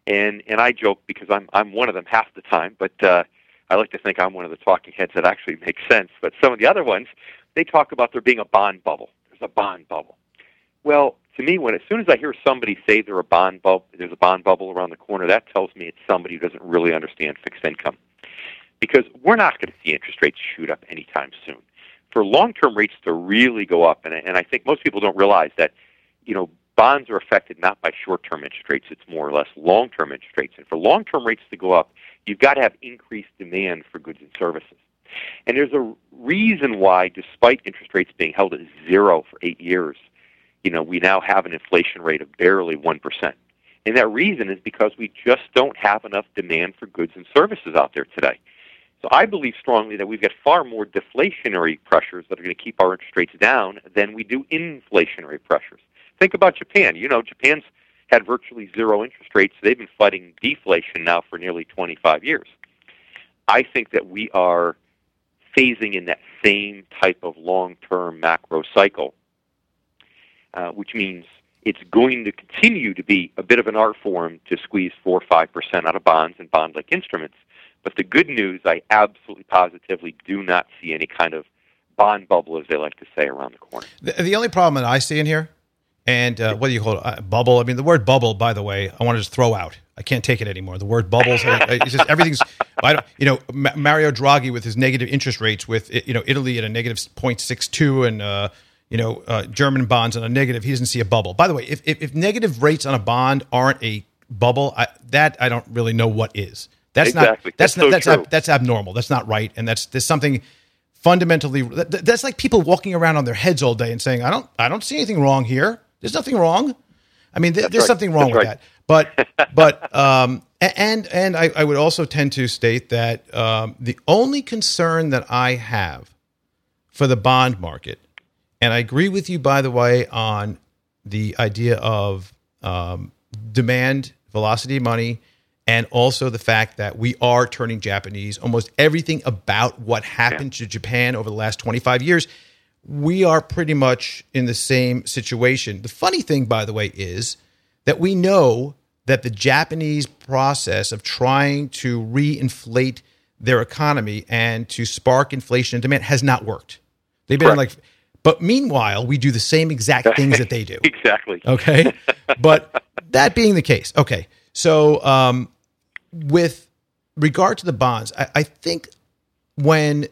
And I joke because I'm one of them half the time, but I like to think I'm one of the talking heads that actually makes sense. But some of the other ones, they talk about there being a bond bubble. There's a bond bubble. Well, to me, as soon as I hear somebody say there's a bond bubble around the corner, that tells me it's somebody who doesn't really understand fixed income. Because we're not going to see interest rates shoot up anytime soon. For long-term rates to really go up, and I think most people don't realize that, bonds are affected not by short-term interest rates, it's more or less long-term interest rates. And for long-term rates to go up, you've got to have increased demand for goods and services. And there's a reason why, despite interest rates being held at zero for 8 years, we now have an inflation rate of barely 1%. And that reason is because we just don't have enough demand for goods and services out there today. So I believe strongly that we've got far more deflationary pressures that are going to keep our interest rates down than we do inflationary pressures. Think about Japan. Japan's had virtually zero interest rates. They've been fighting deflation now for nearly 25 years. I think that we are phasing in that same type of long-term macro cycle, which means it's going to continue to be a bit of an art form to squeeze 4 or 5% out of bonds and bond-like instruments. But the good news, I absolutely positively do not see any kind of bond bubble, as they like to say, around the corner. The only problem that I see in here, and what do you call it, bubble? I mean, the word bubble, by the way, I want to just throw out. I can't take it anymore. The word bubbles, it's just everything's. Mario Draghi with his negative interest rates, with Italy at a negative 0.62, and German bonds on a negative. He doesn't see a bubble. By the way, if negative rates on a bond aren't a bubble, I don't really know what is. That's exactly. That's abnormal. That's not right, and there's something fundamentally. That's like people walking around on their heads all day and saying, "I don't see anything wrong here. There's nothing wrong." I mean, there's something wrong with that. But and I would also tend to state that the only concern that I have for the bond market, and I agree with you, by the way, on the idea of demand, velocity of money. And also the fact that we are turning Japanese. Almost everything about what happened to Japan over the last 25 years, we are pretty much in the same situation. The funny thing, by the way, is that we know that the Japanese process of trying to reinflate their economy and to spark inflation and demand has not worked. They've been but meanwhile, we do the same exact things that they do. Exactly. Okay. But that being the case, okay. So, with regard to the bonds, I think when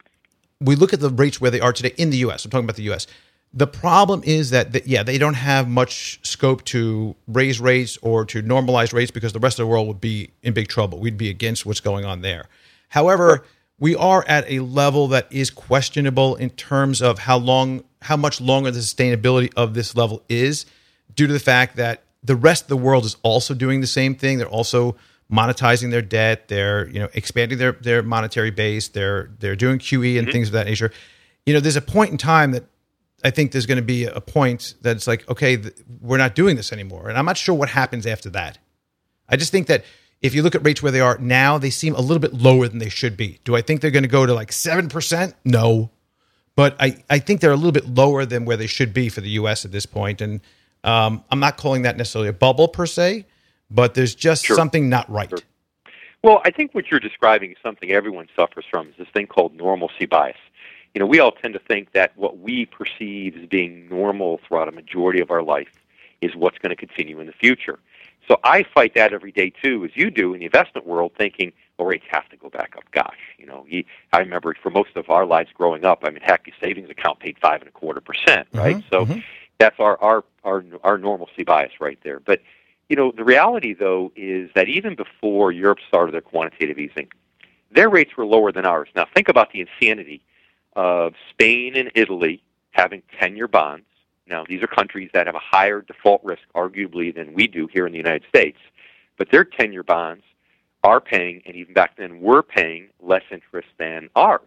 we look at the rates where they are today in the U.S., I'm talking about the U.S., the problem is that, they don't have much scope to raise rates or to normalize rates because the rest of the world would be in big trouble. We'd be against what's going on there. However, we are at a level that is questionable in terms of how much longer the sustainability of this level is, due to the fact that the rest of the world is also doing the same thing. They're also monetizing their debt. They're expanding their monetary base. They're doing QE and things of that nature. There's a point in time that I think there's going to be a point that it's like, okay, we're not doing this anymore. And I'm not sure what happens after that. I just think that if you look at rates where they are now, they seem a little bit lower than they should be. Do I think they're going to go to like 7%? No. But I think they're a little bit lower than where they should be for the U.S. at this point. And I'm not calling that necessarily a bubble per se, but there's just something not right. Sure. Well, I think what you're describing is something everyone suffers from, is this thing called normalcy bias. We all tend to think that what we perceive as being normal throughout a majority of our life is what's going to continue in the future. So I fight that every day, too, as you do in the investment world, thinking, well, rates have to go back up. Gosh, I remember for most of our lives growing up, heck, your savings account paid 5.25%, right? So that's our normalcy bias right there. But, the reality, though, is that even before Europe started their quantitative easing, their rates were lower than ours. Now, think about the insanity of Spain and Italy having 10-year bonds. Now, these are countries that have a higher default risk, arguably, than we do here in the United States. But their 10-year bonds are paying, and even back then were paying, less interest than ours.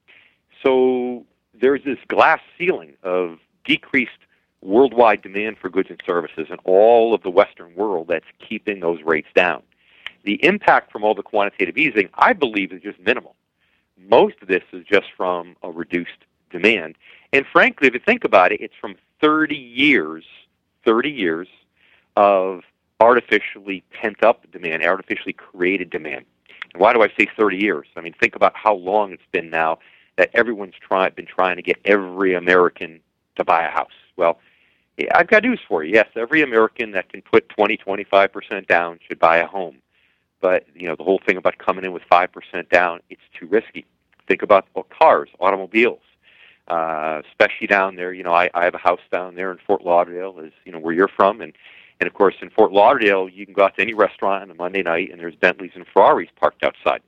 So there's this glass ceiling of decreased worldwide demand for goods and services in all of the Western world that's keeping those rates down. The impact from all the quantitative easing, I believe, is just minimal. Most of this is just from a reduced demand. And frankly, if you think about it, it's from 30 years of artificially pent up demand, artificially created demand. And why do I say 30 years? I mean, think about how long it's been now that everyone's been trying to get every American to buy a house. Well, I've got news for you. Yes, every American that can put 20, 25% down should buy a home. But, the whole thing about coming in with 5% down, it's too risky. Think about cars, automobiles, especially down there. I have a house down there in Fort Lauderdale, where you're from. And of course, in Fort Lauderdale, you can go out to any restaurant on a Monday night, and there's Bentleys and Ferraris parked outside.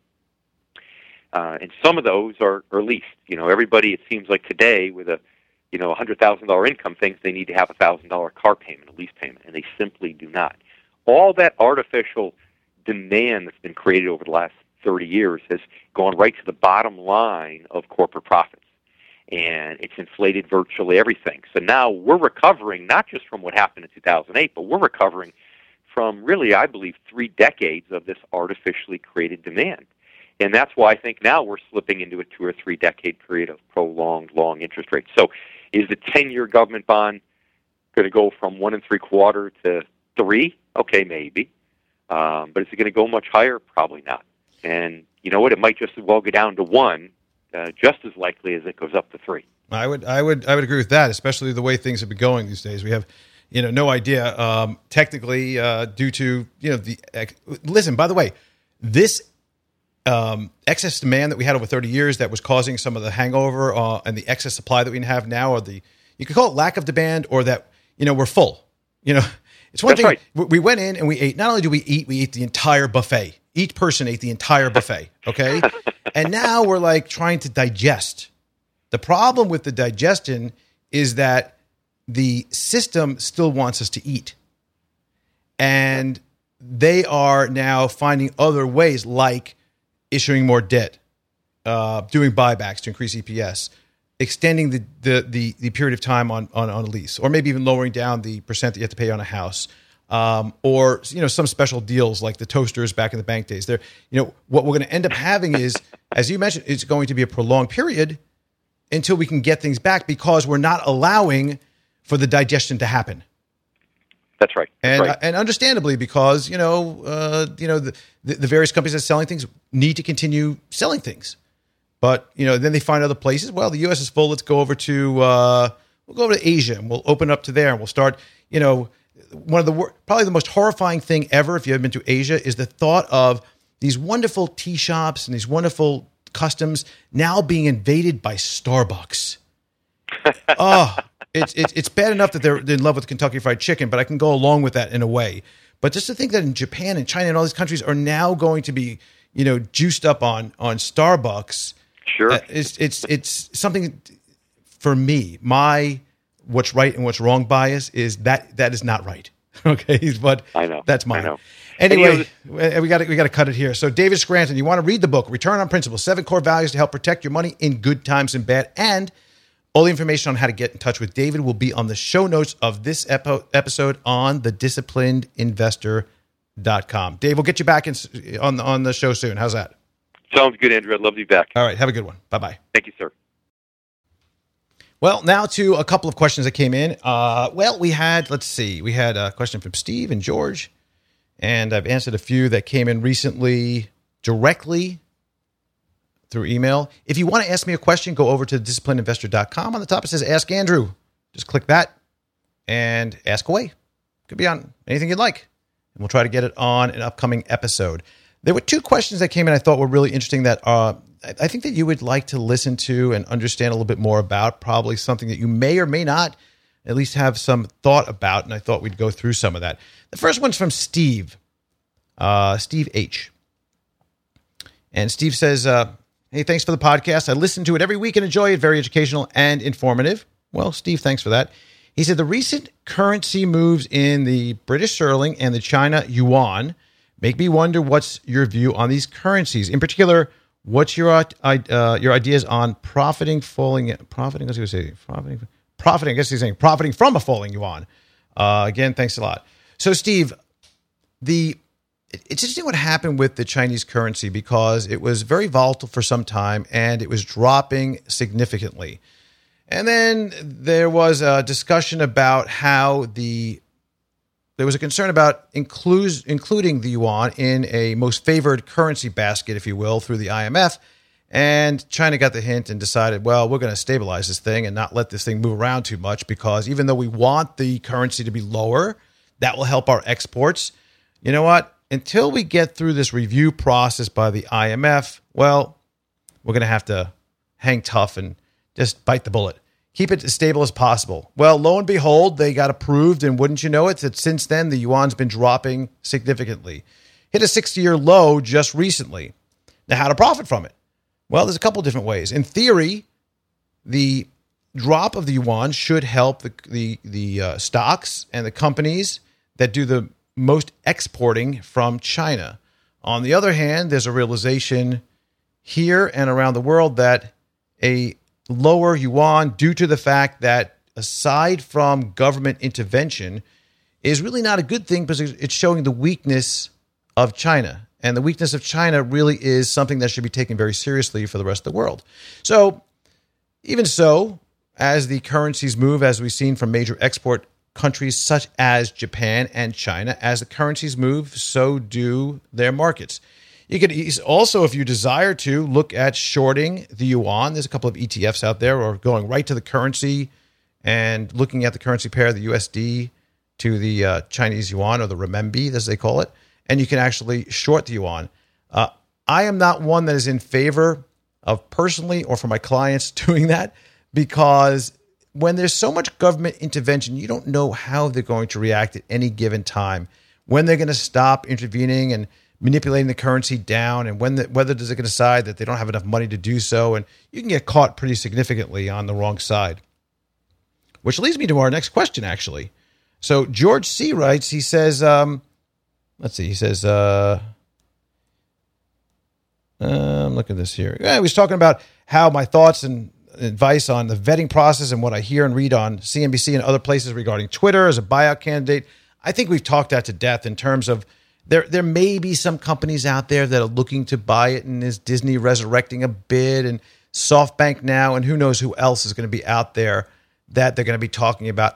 And some of those are leased. Everybody, it seems like today, with a $100,000 income, thinks they need to have a $1,000 car payment, a lease payment, and they simply do not. All that artificial demand that's been created over the last 30 years has gone right to the bottom line of corporate profits, and it's inflated virtually everything. So now we're recovering not just from what happened in 2008, but we're recovering from really, I believe, 3 decades of this artificially created demand. And that's why I think now we're slipping into a 2 or 3 decade period of prolonged long interest rates. So is the 10-year government bond going to go from 1 3/4 to 3? Okay, maybe. But is it going to go much higher? Probably not. And you know what? It might just as well go down to 1, just as likely as it goes up to 3. I would agree with that, especially the way things have been going these days. We have, no idea. Technically, due to listen. By the way, this excess demand that we had over 30 years that was causing some of the hangover and the excess supply that we have now, or you could call it lack of demand, or that we're full. It's one That's thing. right. We went in and we ate. Not only do we ate the entire buffet. Each person ate the entire buffet. Okay, and now we're like trying to digest. The problem with the digestion is that the system still wants us to eat, and they are now finding other ways, like issuing more debt, doing buybacks to increase EPS, extending the period of time on a lease, or maybe even lowering down the percent that you have to pay on a house, or some special deals like the toasters back in the bank days. There, what we're going to end up having is, as you mentioned, it's going to be a prolonged period until we can get things back, because we're not allowing for the digestion to happen. That's right. And understandably, because the various companies that are selling things need to continue selling things, but then they find other places. Well, the U.S. is full. Let's go over to we'll go over to Asia, and we'll open up to there, and we'll start. One of the probably the most horrifying thing ever, if you haven't been to Asia, is the thought of these wonderful tea shops and these wonderful customs now being invaded by Starbucks. Oh. It's bad enough that they're in love with Kentucky Fried Chicken, but I can go along with that in a way. But just to think that in Japan and China and all these countries are now going to be, juiced up on Starbucks. Sure. It's something for me. My what's right and what's wrong bias is that is not right. Okay, but I know that's mine. I know. Anyway, we got to cut it here. So, David Scranton, you want to read the book, Return on Principle: 7 Core Values to Help Protect Your Money in Good Times and Bad, and all the information on how to get in touch with David will be on the show notes of this episode on thedisciplinedinvestor.com. Dave, we'll get you back on the show soon. How's that? Sounds good, Andrew. I'd love to be back. All right. Have a good one. Bye-bye. Thank you, sir. Well, now to a couple of questions that came in. We had a question from Steve and George, and I've answered a few that came in recently directly through email. If you want to ask me a question, go over to disciplinedinvestor.com. On the top, it says Ask Andrew. Just click that and ask away. Could be on anything you'd like, and we'll try to get it on an upcoming episode. There were 2 questions that came in I thought were really interesting that I think that you would like to listen to and understand a little bit more about, probably something that you may or may not at least have some thought about, and I thought we'd go through some of that. The first one's from Steve, Steve H. And Steve says, hey, thanks for the podcast. I listen to it every week and enjoy it. Very educational and informative. Well, Steve, thanks for that. He said, the recent currency moves in the British sterling and the China yuan make me wonder what's your view on these currencies. In particular, what's your ideas on profiting from a falling yuan? Again, thanks a lot. So, Steve, it's interesting what happened with the Chinese currency, because it was very volatile for some time and it was dropping significantly. And then there was a discussion about how the there was a concern about including the yuan in a most favored currency basket, if you will, through the IMF. And China got the hint and decided, well, we're going to stabilize this thing and not let this thing move around too much, because even though we want the currency to be lower, that will help our exports. You know what? Until we get through this review process by the IMF, well, we're going to have to hang tough and just bite the bullet. Keep it as stable as possible. Well, lo and behold, they got approved, and wouldn't you know it, that since then the yuan's been dropping significantly. Hit a 60-year low just recently. Now, how to profit from it? Well, there's a couple different ways. In theory, the drop of the yuan should help the stocks and the companies that do the most exporting from China. On the other hand, there's a realization here and around the world that a lower yuan, due to the fact that aside from government intervention, is really not a good thing, because it's showing the weakness of China. And the weakness of China really is something that should be taken very seriously for the rest of the world. So, even so, as the currencies move, as we've seen from major export countries such as Japan and China, as the currencies move, so do their markets. You could also, if you desire to, look at shorting the yuan. There's a couple of ETFs out there, or going right to the currency and looking at the currency pair, the USD to the Chinese yuan, or the renminbi, as they call it. And you can actually short the yuan. I am not one that is in favor of personally or for my clients doing that, because when there's so much government intervention, you don't know how they're going to react at any given time, when they're going to stop intervening and manipulating the currency down, and whether they're going to decide that they don't have enough money to do so. And you can get caught pretty significantly on the wrong side. Which leads me to our next question, actually. So George C. writes, he says... let's see. He says, I'm looking at this here. Yeah, he was talking about how my thoughts and advice on the vetting process and what I hear and read on CNBC and other places regarding Twitter as a buyout candidate. I think we've talked that to death in terms of there may be some companies out there that are looking to buy it, and is Disney resurrecting a bid, and SoftBank now, and who knows who else is going to be out there that they're going to be talking about.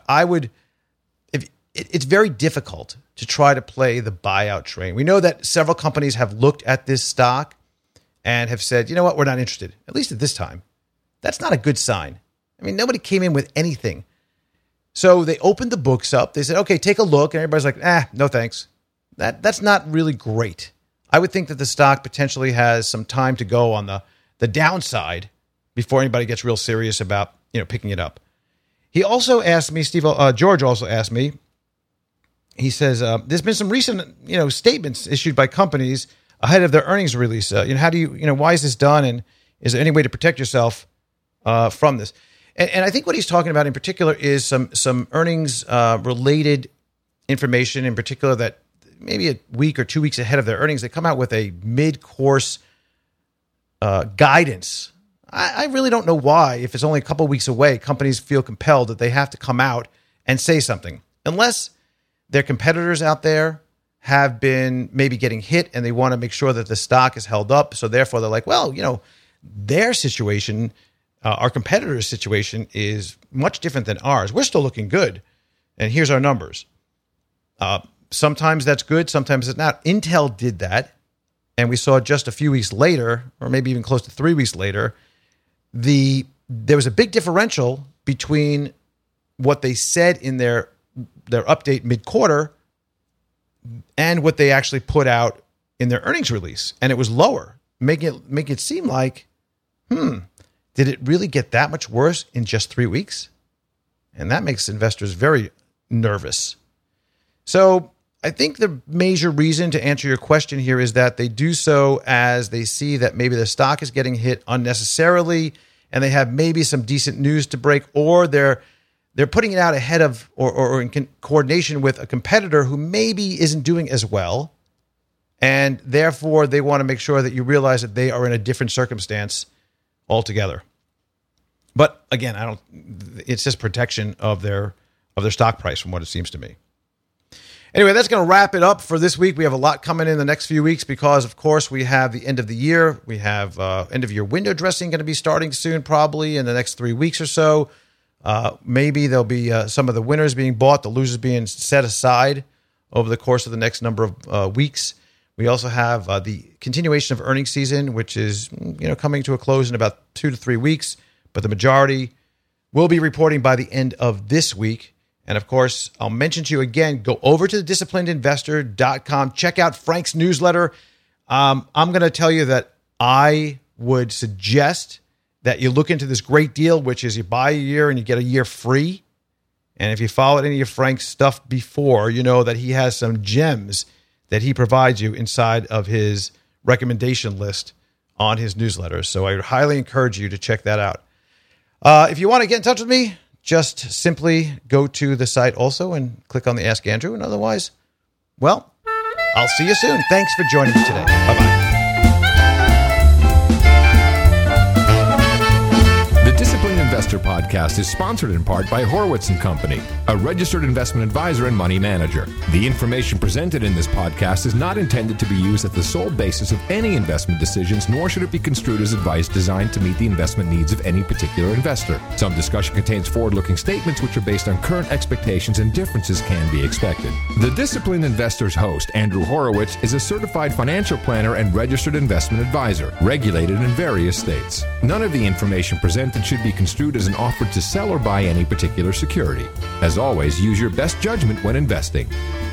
It's very difficult to try to play the buyout train. We know that several companies have looked at this stock and have said, you know what, we're not interested, at least at this time. That's not a good sign. I mean, nobody came in with anything. So they opened the books up. They said, okay, take a look. And everybody's like, no thanks. That's not really great. I would think that the stock potentially has some time to go on the downside before anybody gets real serious about picking it up. He also asked me, George also asked me, he says, there's been some recent, statements issued by companies ahead of their earnings release. How do you, why is this done? And is there any way to protect yourself from this? And I think what he's talking about in particular is some earnings related information, in particular that maybe a week or 2 weeks ahead of their earnings, they come out with a mid-course guidance. I really don't know why, if it's only a couple of weeks away, companies feel compelled that they have to come out and say something, unless their competitors out there have been maybe getting hit and they want to make sure that the stock is held up. So therefore they're like, well, their situation, our competitor's situation is much different than ours. We're still looking good. And here's our numbers. Sometimes that's good. Sometimes it's not. Intel did that. And we saw just a few weeks later, or maybe even close to 3 weeks later, there was a big differential between what they said in their update mid-quarter and what they actually put out in their earnings release. And it was lower, making it seem like, did it really get that much worse in just 3 weeks? And that makes investors very nervous. So I think the major reason to answer your question here is that they do so as they see that maybe the stock is getting hit unnecessarily, and they have maybe some decent news to break, or they're putting it out ahead of or in coordination with a competitor who maybe isn't doing as well, and therefore they want to make sure that you realize that they are in a different circumstance altogether. But again, it's just protection of their stock price from what it seems to me. Anyway, that's going to wrap it up for this week. We have a lot coming in the next few weeks because, of course, we have the end of the year. We have end-of-year window dressing going to be starting soon, probably in the next 3 weeks or so. Maybe there'll be some of the winners being bought, the losers being set aside over the course of the next number of weeks. We also have the continuation of earnings season, which is coming to a close in about 2 to 3 weeks, but the majority will be reporting by the end of this week. And of course, I'll mention to you again, go over to thedisciplinedinvestor.com, check out Frank's newsletter. I'm going to tell you that I would suggest that you look into this great deal, which is you buy a year and you get a year free. And if you followed any of Frank's stuff before, you know that he has some gems that he provides you inside of his recommendation list on his newsletter. So I would highly encourage you to check that out. If you want to get in touch with me, just simply go to the site also and click on the Ask Andrew. And otherwise, well, I'll see you soon. Thanks for joining me today. Bye-bye. The Disciplined Investor Podcast is sponsored in part by Horowitz & Company, a registered investment advisor and money manager. The information presented in this podcast is not intended to be used as the sole basis of any investment decisions, nor should it be construed as advice designed to meet the investment needs of any particular investor. Some discussion contains forward-looking statements which are based on current expectations, and differences can be expected. The Disciplined Investor's host, Andrew Horowitz, is a certified financial planner and registered investment advisor, regulated in various states. None of the information presented should be construed as an offer to sell or buy any particular security. As always, use your best judgment when investing.